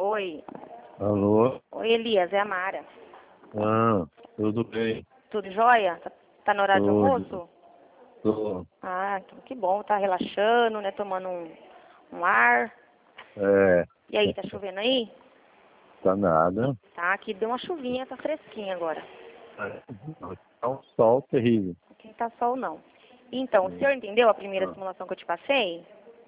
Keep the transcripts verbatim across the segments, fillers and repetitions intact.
Oi. Alô? Oi, Elias, é a Mara. Ah, tudo bem? Tudo jóia? Tá, tá no horário de Tudo. almoço? Tô. Ah, então que bom, tá relaxando, né? Tomando um, um ar. É, E aí, tá chovendo aí? tá nada. Tá, aqui deu uma chuvinha, tá fresquinha agora. Tá um sol terrível. Aqui não tá sol não. Então, o senhor entendeu a primeira simulação que eu te passei?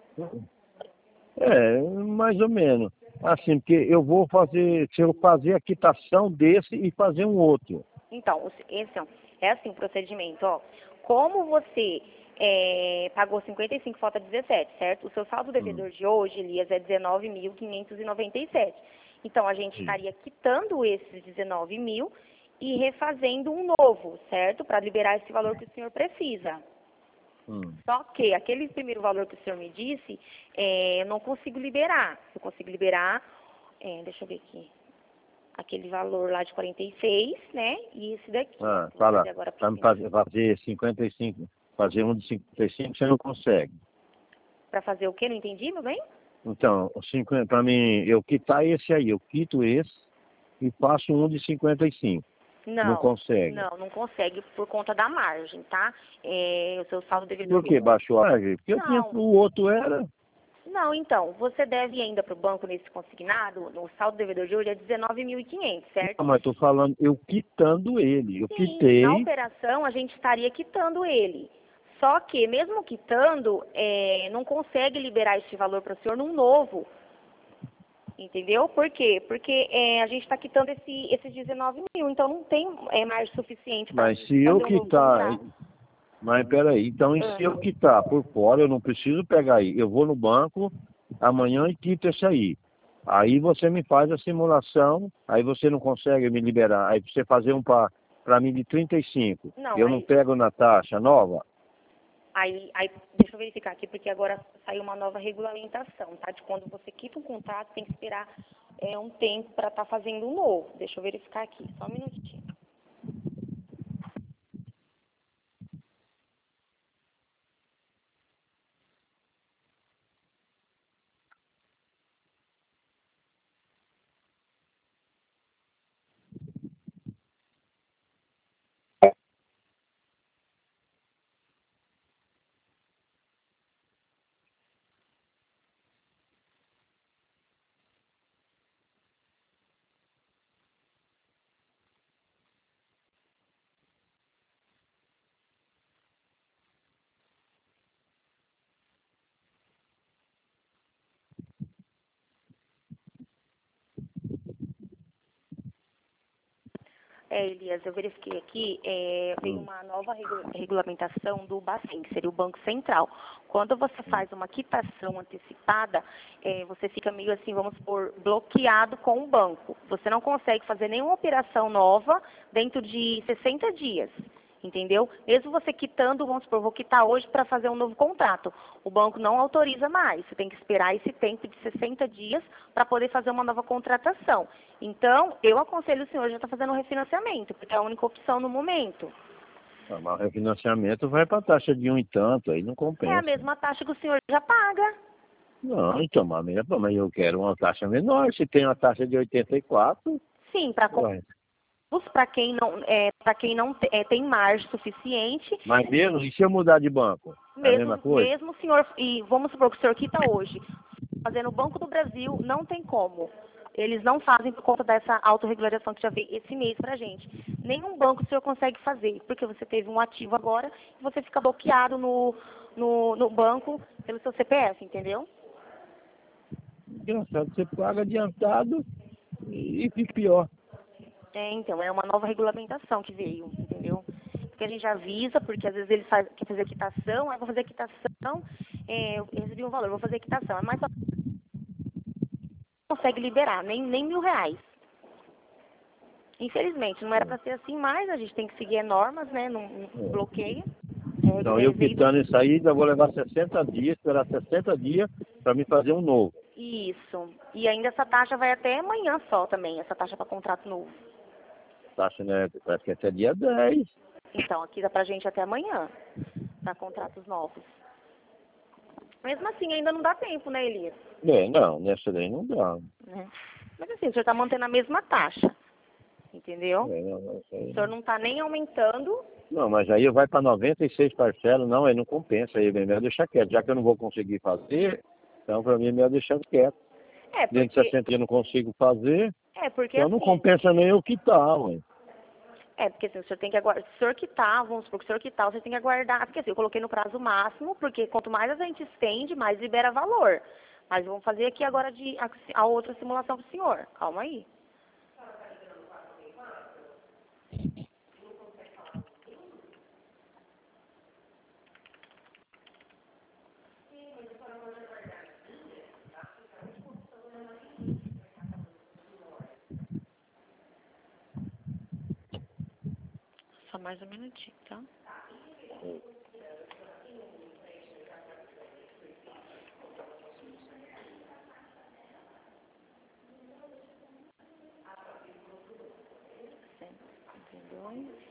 É, mais ou menos. Assim, porque eu vou fazer, se eu fazer a quitação desse e fazer um outro. Então, o- esse ó, é assim o procedimento, ó. Como você é, pagou cinquenta e cinco, falta dezessete, certo? O seu saldo devedor de hoje, Elias, é dezenove mil quinhentos e noventa e sete. Então, a gente estaria quitando esses dezenove mil e refazendo um novo, certo? Para liberar esse valor que o senhor precisa. Hum. Só que aquele primeiro valor que o senhor me disse, é, eu não consigo liberar. Eu consigo liberar, é, deixa eu ver aqui, aquele valor lá de quarenta e seis, né? E esse daqui. Ah, Vou fala. fazer agora Pra para me fazer, fazer cinquenta e cinco, fazer um de cinquenta e cinco, você não consegue. Para fazer o quê? Não entendi, meu bem? Então, cinquenta, pra mim, eu quitar esse aí, eu quito esse e faço um de cinquenta e cinco. Não Não, consegue. não, não consegue por conta da margem, tá? É, o seu saldo devedor Por de que hoje. baixou a margem? Porque eu tinha, Não, o outro era. não, então, você deve ainda para o banco nesse consignado, o saldo devedor de hoje é dezenove mil e quinhentos, certo? Não, mas estou falando, eu quitando ele. Eu Sim, na quitei, operação a gente estaria quitando ele. Só que, mesmo quitando, é, não consegue liberar esse valor para o senhor num novo. Entendeu? Por quê? Porque é, a gente está quitando esse, esses dezenove mil, então não tem é, margem suficiente para mas se eu fazer um novo quitar, contrato. mas peraí, então e se Ah, eu quitar por fora, eu não preciso pegar aí. Eu vou no banco amanhã e quito esse aí. Aí você me faz a simulação, aí você não consegue me liberar. Aí você fazer um para mim de trinta e cinco. não, Eu não aí, pego na taxa nova? aí, aí, deixa eu verificar aqui, porque agora saiu uma nova regulamentação, tá? De quando você quita um contrato, tem que esperar é, um tempo para estar fazendo um novo. Deixa eu verificar aqui, só um minutinho. É, Elias, eu verifiquei aqui, é, veio uma nova regu- regulamentação do Bacen, que seria o Banco Central. Quando você faz uma quitação antecipada, é, você fica meio assim, vamos supor, bloqueado com o banco. Você não consegue fazer nenhuma operação nova dentro de sessenta dias. Entendeu? Mesmo você quitando, vamos supor, vou quitar hoje para fazer um novo contrato. O banco não autoriza mais. Você tem que esperar esse tempo de sessenta dias para poder fazer uma nova contratação. Então, eu aconselho o senhor já está fazendo um refinanciamento, porque é a única opção no momento. Ah, mas o refinanciamento vai para a taxa de um e tanto, aí não É a compensa. mesma taxa que o senhor já paga. Não, então, mas mas eu quero uma taxa menor. Se tem uma taxa de oitenta e quatro, Sim, para ué. para quem não, é, para quem não te- é, tem margem suficiente, Mas mesmo, e se eu mudar de banco? É a mesma mesmo, coisa? mesmo o senhor, e vamos supor que o senhor quita hoje, fazendo o Banco do Brasil, não tem como. Eles não fazem por conta dessa autorregulação que já veio esse mês pra gente. Nenhum banco o senhor consegue fazer, porque você teve um ativo agora e você fica bloqueado no, no, no banco pelo seu C P F, entendeu? Engraçado, você paga adiantado e fica pior. É, então, é uma nova regulamentação que veio, entendeu? Porque a gente avisa, porque às vezes eles faz, quer fazer quitação, aí vou fazer quitação, é, eu recebi um valor, vou fazer quitação, mas só não consegue liberar, nem, nem mil reais. Infelizmente, não era para ser assim, mas a gente tem que seguir as normas, né? Não, não bloqueia. Então, É, é, eu veio do... quitando isso aí, ainda vou levar sessenta dias, esperar sessenta dias para me fazer um novo. Isso. E ainda essa taxa vai até amanhã só também, essa taxa para contrato novo. Taxa, né? Parece que até dia dez. Então, aqui dá pra gente até amanhã, para contratos novos. Mesmo assim, ainda não dá tempo, né, Elias? É, não, nessa daí não dá. Né? Mas assim, o senhor está mantendo a mesma taxa, entendeu? É, não, não, O senhor não está nem aumentando. não, mas aí vai para noventa e seis parcelas, não, aí não compensa, aí é melhor deixar quieto. Já que eu não vou conseguir fazer, então para mim é melhor deixar quieto. É, Dentro de porque, sessenta eu não consigo fazer, é, porque então não assim, compensa nem eu quitar, ué. é, porque assim, o senhor tem que aguardar, se o senhor quitar, vamos supor que o senhor quitar, você tem que aguardar, porque assim, eu coloquei no prazo máximo, porque quanto mais a gente estende, mais libera valor. Mas vamos fazer aqui agora de, a, a outra simulação pro senhor. Calma aí. Só mais um minutinho, tá? cento e cinquenta e dois.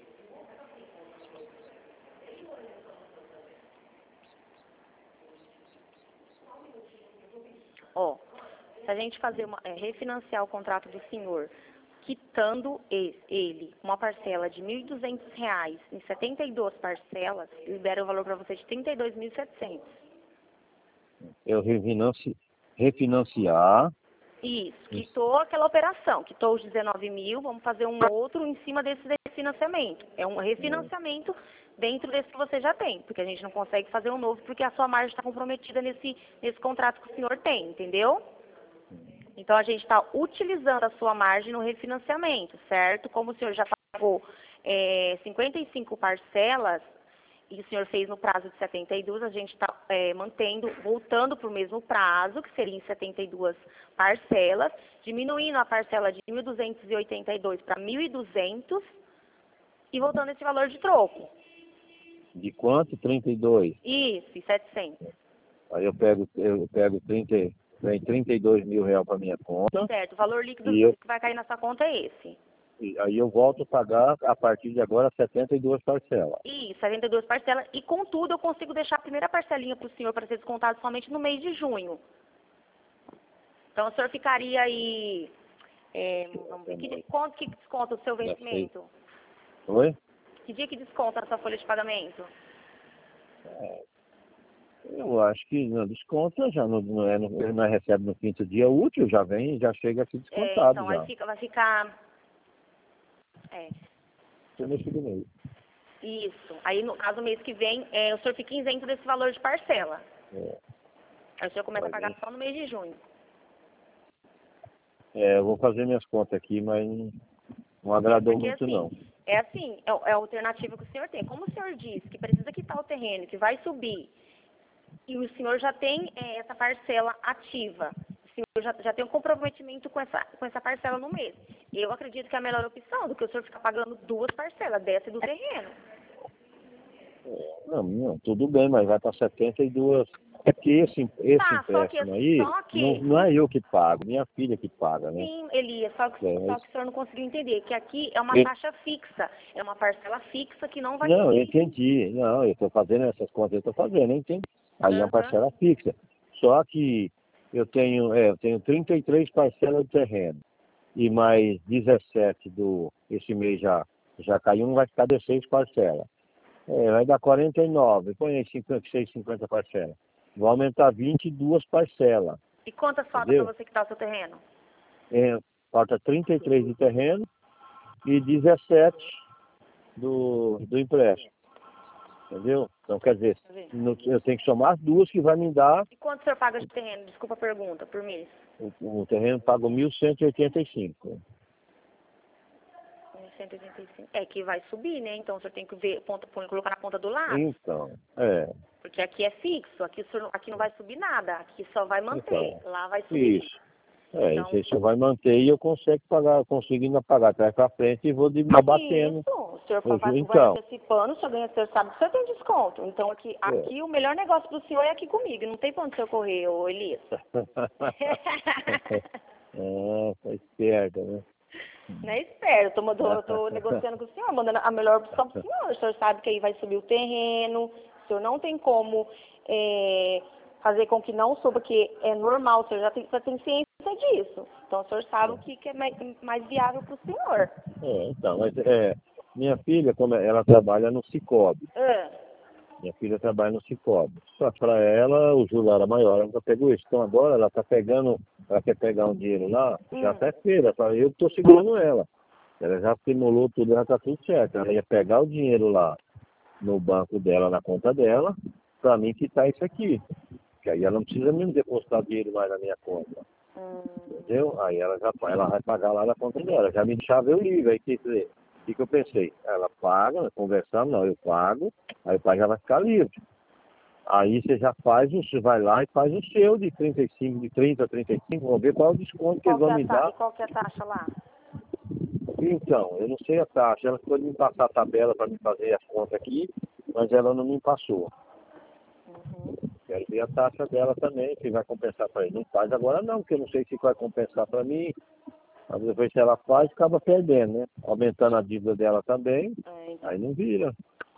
Ó, se a gente fazer uma, é, refinanciar o contrato do senhor, quitando e- ele uma parcela de mil e duzentos reais em setenta e duas parcelas, libera o valor para você de trinta e dois mil e setecentos. Eu refinanci, refinanciar, Isso, quitou aquela operação, quitou os dezenove mil, vamos fazer um outro em cima desse refinanciamento. É um refinanciamento dentro desse que você já tem, porque a gente não consegue fazer um novo porque a sua margem está comprometida nesse, nesse contrato que o senhor tem, entendeu? Então a gente está utilizando a sua margem no refinanciamento, certo? Como o senhor já pagou é, cinquenta e cinco parcelas, e o senhor fez no prazo de setenta e duas, a gente está é, mantendo, voltando para o mesmo prazo, que seria em setenta e duas parcelas, diminuindo a parcela de mil duzentos e oitenta e dois para mil e duzentos e voltando esse valor de troco. de quanto? trinta e dois. Isso, e setecentos. Aí eu pego, eu pego trinta, vem trinta e dois mil reais para minha conta, Certo, o valor líquido e eu, que vai cair na sua conta é esse. e aí eu volto a pagar a partir de agora setenta e duas parcelas. Isso, setenta e duas parcelas. E, contudo, eu consigo deixar a primeira parcelinha para o senhor para ser descontado somente no mês de junho. Então, o senhor ficaria aí... É, vamos ver, que dia, quanto que desconta o seu vencimento? Oi? Que dia que desconta na sua folha de pagamento? Eu acho que no desconto já não, não é, não, não recebe no quinto dia útil, já vem, já chega aqui É, descontado então, já. aí fica, vai ficar... É, Você mexe do meio. isso. Aí, no caso, mês que vem, é, o senhor fica isento desse valor de parcela. É, Aí o senhor começa a vai pagar vir. só no mês de junho. É, eu vou fazer minhas contas aqui, mas não, não agradou Porque, muito assim, não. é assim, é, é a alternativa que o senhor tem. Como o senhor disse que precisa quitar o terreno, que vai subir, e o senhor já tem é, essa parcela ativa, o senhor já, já tem um comprometimento com essa, com essa parcela no mês. Eu acredito que é a melhor opção do que o senhor ficar pagando duas parcelas, dessa e do terreno. Não, não, tudo bem, mas vai para setenta e duas. É que esse, esse Tá, só que, empréstimo aí, só não, que, não é eu que pago, minha filha que paga, né? sim, Elias, só que, É, só mas- que o senhor não conseguiu entender que aqui é uma eu- taxa fixa, é uma parcela fixa que não vai não, eu subir. entendi. Não, eu estou fazendo essas contas, eu estou fazendo, eu entendi. Aí é uma Aham. parcela fixa. Só que eu tenho, é, eu tenho trinta e três parcelas de terreno. E mais dezessete do. Esse mês já, já caiu, um vai ficar dezesseis parcelas. É, vai dar quarenta e nove. Põe aí cinquenta e seis, cinquenta parcelas. Vai aumentar vinte e duas parcelas. E quantas falta para Entendeu? você quitar o seu terreno? É, falta trinta e três de terreno e dezessete do, do empréstimo. Entendeu? Então, quer dizer, Deixa eu ver. no- eu tenho que somar as duas que vai me dar. E quanto o senhor paga de terreno? Desculpa a pergunta, por mês. O, o terreno paga mil cento e oitenta e cinco. mil cento e oitenta e cinco. É que vai subir, né? Então o senhor tem que ver, ponta, põe, colocar na ponta do lado. Então, é. Porque aqui é fixo, aqui, o senhor, aqui não vai subir nada, aqui só vai manter, Então, lá vai subir. isso. É, Então, isso aí vai manter e eu consigo pagar, conseguindo pagar atrás para frente e vou de- abatendo. isso, o senhor Eu vai, ju- vai Então, antecipando, o senhor ganha, o senhor sabe que o senhor tem desconto. Então aqui, é. aqui o melhor negócio do senhor é aqui comigo, não tem pra onde o senhor correr, ô Elias. Ah, tá esperta, né? Não é espero, eu tô, mando- eu tô negociando com o senhor, mandando a melhor opção pro senhor. O senhor sabe que aí vai subir o terreno, o senhor não tem como é, fazer com que não suba, que é normal, o senhor já tem, já tem ciência disso. Então o senhor sabe o que, que é mais, mais viável para o senhor. É, então, mas é, minha filha, como ela trabalha no Cicobi, Ah, minha filha trabalha no Cicobi. Só para ela, o juro era maior, ela nunca pegou isso. Então agora ela está pegando, ela quer pegar um dinheiro lá, já hum. até feira, eu estou segurando ela. Ela já simulou tudo, já está tudo certo. Ela ia pegar o dinheiro lá no banco dela, na conta dela, para mim quitar isso aqui. Que aí ela não precisa mesmo depositar dinheiro mais na minha conta. Hum. Entendeu? Aí ela já ela vai pagar lá na conta dela. Já me deixava eu livre. Aí quer dizer, o que, que eu pensei? Ela paga, conversando, não, eu pago, aí o pai já vai ficar livre. Aí você já faz, você vai lá e faz o seu de trinta e cinco, de trinta a trinta e cinco, vamos ver qual é o desconto que Qual eles que vão é a me ta... dar. E qual que é a taxa lá? Então, eu não sei a taxa, ela ficou de me passar a tabela para me fazer as contas aqui, mas ela não me passou. Uhum. Quero ver a taxa dela também, se vai compensar para ele. Não faz agora não, porque eu não sei se vai compensar para mim. Mas depois se ela faz, acaba perdendo, né? Aumentando a dívida dela também, É, então. aí não vira.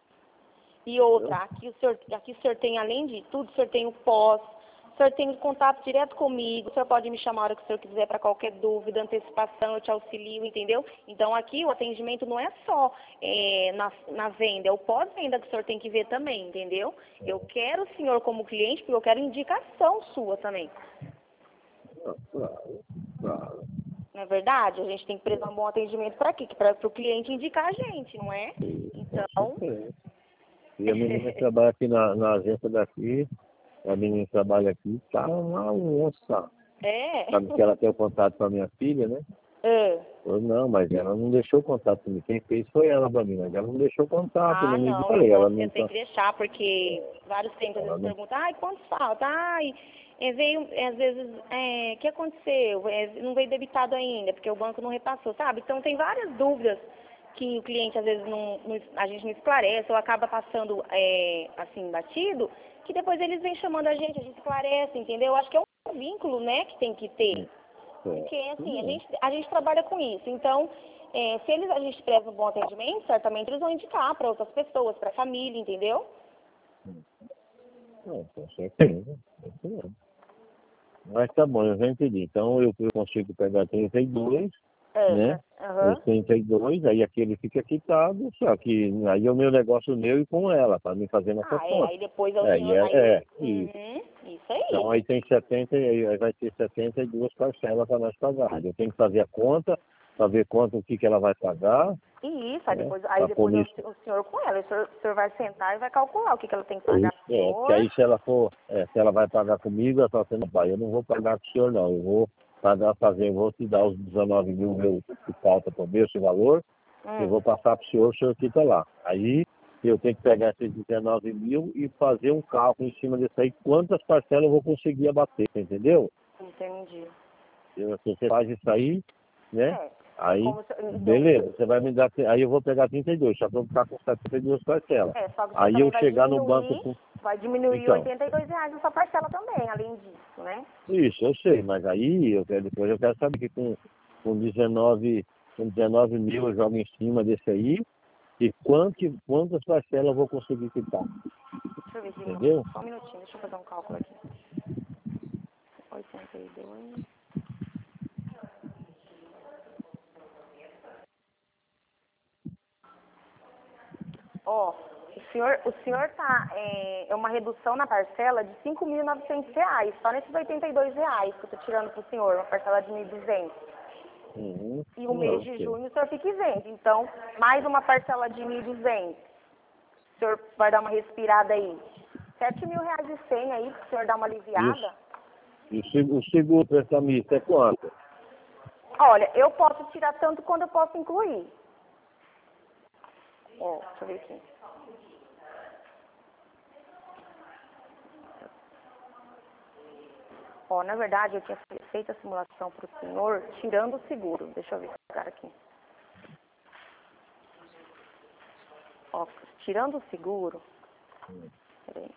E outra, aqui o, senhor, aqui o senhor tem, além de tudo, o senhor tem o pós, o senhor tem contato direto comigo, o senhor pode me chamar a hora que o senhor quiser para qualquer dúvida, antecipação, eu te auxilio, entendeu? Então aqui o atendimento não é só é, na, na venda, é o pós-venda que o senhor tem que ver também, entendeu? Eu quero o senhor como cliente, porque eu quero indicação sua também. Ah, claro, claro. Não é verdade? A gente tem que prestar um bom atendimento para quê? Para o cliente indicar a gente, não é? Com Então... certeza. E a menina que trabalha aqui na, na agência daqui, a menina que trabalha aqui, tá uma onça. É. Sabe que ela tem o contato com a minha filha, né? É. Eu, não, mas ela não deixou contato comigo. Quem fez foi ela pra mim, mas ela não deixou contato, eu Ah, não me não, eu falei. Ela posso, eu não tenho tá. que deixar, porque vários tempos às Ela vezes não. perguntam, ai, quanto falta? Ai, é, veio, é, às vezes, é, o que aconteceu? É, não veio debitado ainda, porque o banco não repassou, sabe? Então tem várias dúvidas que o cliente às vezes não, não- a gente não esclarece ou acaba passando é, assim, batido, que depois eles vêm chamando a gente, a gente esclarece, entendeu? Eu acho que é um vínculo, né, que tem que ter. Porque, assim, a gente, a gente trabalha com isso. Então, é, se eles, a gente preza um bom atendimento, certamente eles vão indicar para outras pessoas, para a família, entendeu? Não, com certeza. Isso mesmo. Mas tá bom, eu já entendi. Então eu, eu consigo pegar trinta e dois, É, né? pra- Os aham. trinta e dois, aí aquele fica quitado, só que aí é o meu negócio meu e com ela, para me fazer nessa Ah, é, conta. aí depois é o É, e senhor, é, aí, é, isso. uhum, isso Então aí. aí tem setenta, e aí vai ter setenta e duas parcelas para nós pagar. Eu tenho que fazer a conta, para ver quanto o que, que ela vai pagar, E isso, aí né? depois, aí Para depois é o, comissão. se- o senhor com ela, o senhor, o senhor vai sentar e vai calcular o que, que ela tem que pagar pro É, porque senhor. aí se ela for, é, se ela vai pagar comigo, ela fala assim, não, pai, eu não vou pagar com o senhor não, eu vou pagar, fazer, eu vou te dar os dezenove mil meu, que falta para ver esse valor, eu Hum, vou passar para o senhor, o senhor quita lá. Aí eu tenho que pegar esses dezenove mil e fazer um cálculo em cima disso aí, quantas parcelas eu vou conseguir abater, entendeu? entendi. Se você faz isso aí, né? É, é Aí, como se, então, beleza, você vai me dar, aí eu vou pegar trinta e dois, só que eu vou ficar com setenta e duas parcelas. é, só que o senhor Aí também eu vai chegar no banco diminuir, com, vai diminuir então, oitenta e dois reais na sua parcela também, além disso, né? isso, eu sei, mas aí eu quero, depois eu quero saber que com, com dezenove, com dezenove mil eu jogo em cima desse aí e quanto, quantas parcelas eu vou conseguir quitar, Deixa eu ver aqui, só, entendeu? só um minutinho, deixa eu fazer um cálculo aqui. oitenta e dois. Ó, o senhor, o senhor tá, é, é uma redução na parcela de cinco mil e novecentos reais, só nesses oitenta e dois reais que eu tô tirando pro senhor, uma parcela de mil e duzentos. Uhum. E o mês Não, de sei. junho o senhor fica isento. Então, mais uma parcela de mil e duzentos. O senhor vai dar uma respirada aí. Sete mil reais e cem aí, pro senhor dar uma Isso. aliviada. E o seg- o seguro para essa missa é quanto? Olha, eu posso tirar tanto quanto eu posso incluir. Ó, deixa eu ver aqui. Ó, na verdade, eu tinha fe- feito a simulação para o senhor tirando o seguro. Deixa eu ver esse cara aqui. Ó, tirando o seguro. Peraí.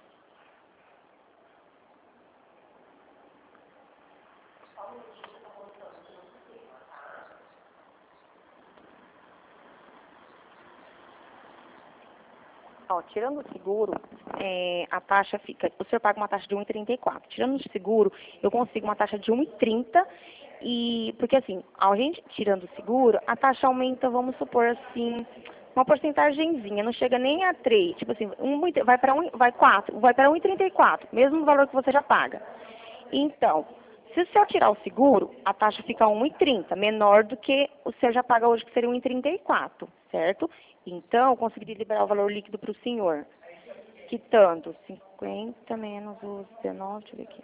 Ó, tirando o seguro, é, a taxa fica... O senhor paga uma taxa de um e trinta e quatro. Tirando o seguro, eu consigo uma taxa de um e trinta. E, porque assim, a gente tirando o seguro, a taxa aumenta, vamos supor assim, uma porcentagemzinha, não chega nem a três. Tipo assim, um, vai para um, vai quatro, vai para um e trinta e quatro, mesmo valor que você já paga. Então, se o senhor tirar o seguro, a taxa fica um e trinta, menor do que o senhor já paga hoje, que seria um e trinta e quatro, certo? Então, eu consegui liberar o valor líquido para o senhor, quitando cinquenta menos os dezenove, deixa eu ver aqui.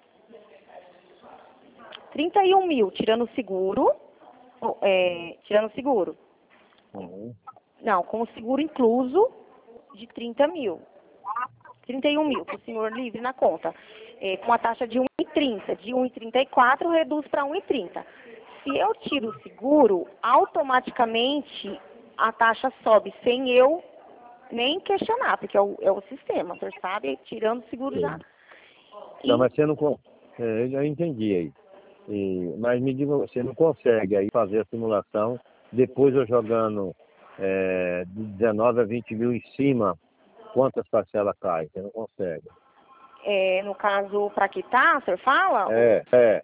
trinta e um mil, tirando o seguro, é, tirando o seguro. Uhum. Não, com o seguro incluso de trinta mil. trinta e um mil, para o senhor livre na conta. É, com a taxa de um e trinta. De um e trinta e quatro reduz para um e trinta. Se eu tiro o seguro, automaticamente a taxa sobe, sem eu nem questionar, porque é o, é o sistema, o senhor sabe, tirando o seguro já. Não, E, mas você não... con- É, eu já entendi aí. E, mas me diga, você não consegue aí fazer a simulação, depois eu jogando é, de dezenove a vinte mil em cima, quantas parcelas caem? Você não consegue. é, no caso, para quitar, o senhor fala? É, é.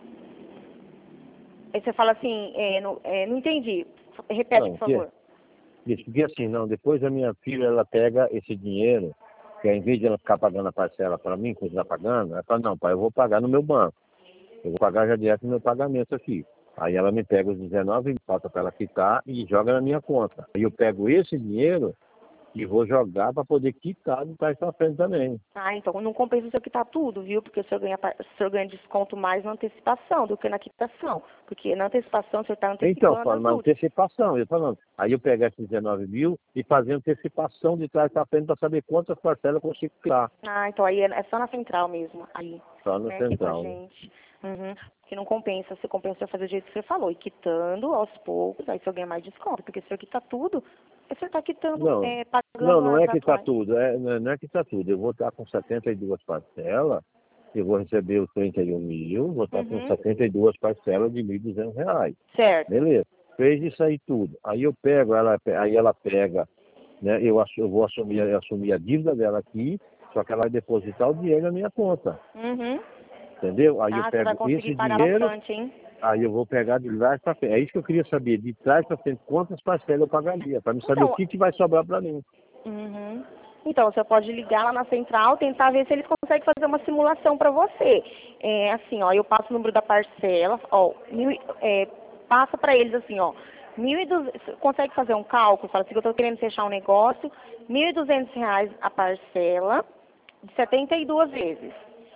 Aí você fala assim, é, não, é, não entendi. Repete, Não, por que, favor. isso, porque assim, não, depois a minha filha, ela pega esse dinheiro, que ao invés de ela ficar pagando a parcela para mim, continuar pagando, ela fala, não, pai, eu vou pagar no meu banco. Eu vou pagar já direto no meu pagamento aqui. Aí ela me pega os dezenove, falta para ela quitar e joga na minha conta. Aí eu pego esse dinheiro e vou jogar para poder quitar de trás para frente também. Ah, então não compensa o senhor quitar tudo, viu? Porque o senhor ganha, par- o senhor ganha desconto mais na antecipação do que na quitação. Porque na antecipação o senhor está Então, antecipando fala, as uma últimas. antecipação, eu falando. Aí eu pego esses dezenove mil e fazer antecipação de trás para frente para saber quantas parcelas eu consigo quitar. Ah, então aí é, é só na central mesmo, aí, Só no né, aqui com a central. Né? gente. Uhum. Que não compensa, se compensa o senhor fazer do jeito que você falou, e quitando aos poucos, aí o senhor ganha mais desconto, porque se o senhor quitar tudo, o senhor está quitando, Não, é, não, pagando não as é que está atuais. tudo, é, não é não é que está tudo. Eu vou estar com setenta e duas parcelas, eu vou receber os trinta e um mil, vou estar com Uhum. setenta e duas parcelas de mil e duzentos reais. Certo. Beleza. Fez isso aí tudo. Aí eu pego, ela, aí ela pega, né? Eu, assu- eu vou assumir, eu assumir a dívida dela aqui, só que ela vai depositar o dinheiro na minha conta. Uhum. Entendeu? Aí eu Ah, você vai pego conseguir esse pagar dinheiro, bastante, hein? aí eu vou pegar de trás para frente. É isso que eu queria saber, de trás para frente, quantas parcelas eu pagaria, para me saber o Então, que, que vai sobrar para mim. uhum. Então, você pode ligar lá na central, tentar ver se eles conseguem fazer uma simulação para você. É assim, ó, eu passo o número da parcela, ó, mil, e- é, passa para eles assim, ó, mil e duzentos, consegue fazer um cálculo, fala assim, eu estou querendo fechar um negócio, mil e duzentos reais a parcela, de setenta e duas vezes.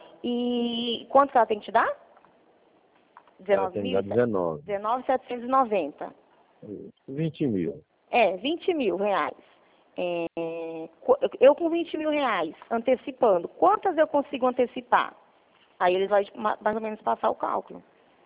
E quanto que ela tem que te dar? Ela dezenove tem que mil? dar dezenove. dezenove mil setecentos e noventa. vinte mil. É, vinte mil reais. É, qu- eu com vinte mil reais, antecipando, quantas eu consigo antecipar? Aí eles vão ma- mais ou menos passar o cálculo.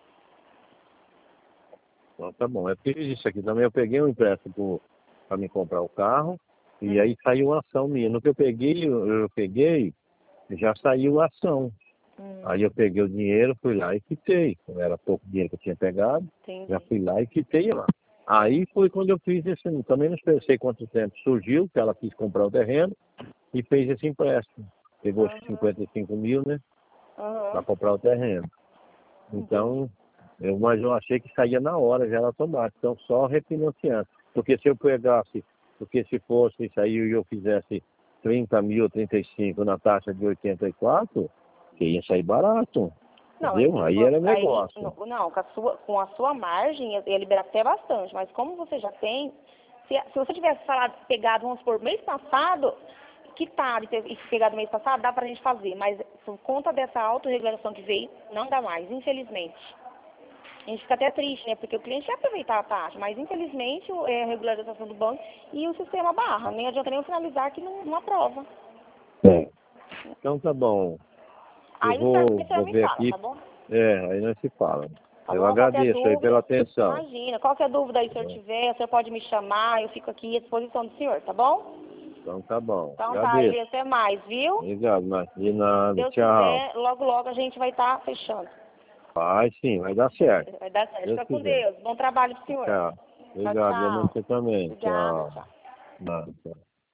Então tá bom. É porque isso aqui também eu peguei um empréstimo para me comprar o carro e Hum, aí saiu uma ação minha. No que eu peguei, eu, eu peguei, já saiu a ação. hum, Aí eu peguei o dinheiro, fui lá e quitei. Como era pouco dinheiro que eu tinha pegado, já entendi. fui lá e quitei lá. Aí foi quando eu fiz esse, também não sei quanto tempo surgiu, que ela quis comprar o terreno e fez esse empréstimo. Pegou os Aham, cinquenta e cinco mil, né, para aham, comprar o terreno. entendi. Então, eu, mas eu achei que saía na hora, já era automático. Então, só refinanciando. Porque se eu pegasse, porque se fosse isso aí e eu fizesse trinta mil, trinta e cinco na taxa de oitenta e quatro, que ia sair barato. Não, aí, Entendeu? Aí era aí negócio. não, não, com a sua, com a sua margem ia ia liberar até bastante, mas como você já tem, se, se você tivesse falado, pegado, vamos supor, mês passado, quitado e ter- e pegado mês passado, dá pra gente fazer, mas por conta dessa autorregulação que veio, não dá mais, infelizmente. A gente fica até triste, né? Porque o cliente quer aproveitar a taxa, mas infelizmente o- é a regularização do banco e o sistema barra. Nem adianta nem eu finalizar que não, não aprova. É. Então tá bom. Eu Aí o senhor, vou, o senhor vou me ver fala, aqui. tá bom? É, aí nós se fala. Tá Eu bom? Qualquer agradeço aí pela dúvida, atenção. imagina. Qualquer dúvida aí, se o senhor tiver, o senhor pode me chamar, eu fico aqui à disposição do senhor, tá bom? Então tá bom. Então tá, Agradeço. Elias, até mais, viu? Obrigado, mas de Se nada. Deus Tchau. quiser, logo, logo a gente vai estar fechando. Vai sim, vai dar certo. Vai dar certo. Deus Fica com quiser. Deus. Bom trabalho pro senhor. Tchau. Tchau, Obrigado, eu tchau. você também. Obrigada, Tchau. tchau. Nada, tchau.